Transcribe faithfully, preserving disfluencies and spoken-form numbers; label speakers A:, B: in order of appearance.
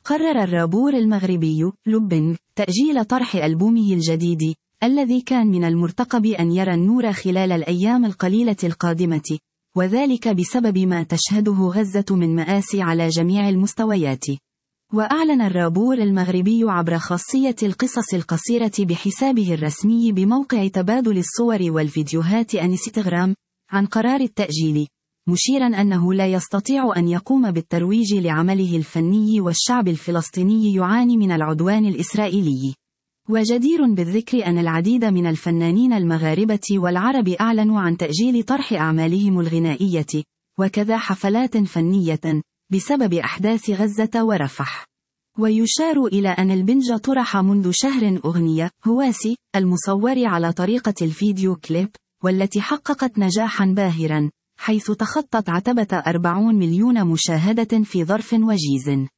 A: قرر الرابور المغربي لوبينغ تأجيل طرح ألبومه الجديد، الذي كان من المرتقب أن يرى النور خلال الأيام القليلة القادمة، وذلك بسبب ما تشهده غزة من مآسي على جميع المستويات. وأعلن الرابور المغربي عبر خاصية القصص القصيرة بحسابه الرسمي بموقع تبادل الصور والفيديوهات انستغرام عن قرار التأجيل، مشيرا أنه لا يستطيع أن يقوم بالترويج لعمله الفني والشعب الفلسطيني يعاني من العدوان الإسرائيلي. وجدير بالذكر أن العديد من الفنانين المغاربة والعرب أعلنوا عن تأجيل طرح أعمالهم الغنائية، وكذا حفلات فنية، بسبب أحداث غزة ورفح. ويشار إلى أن البنج طرح منذ شهر أغنية هواسي المصور على طريقة الفيديو كليب، والتي حققت نجاحا باهرا، حيث تخطت عتبة أربعين مليون مشاهدة في ظرف وجيز.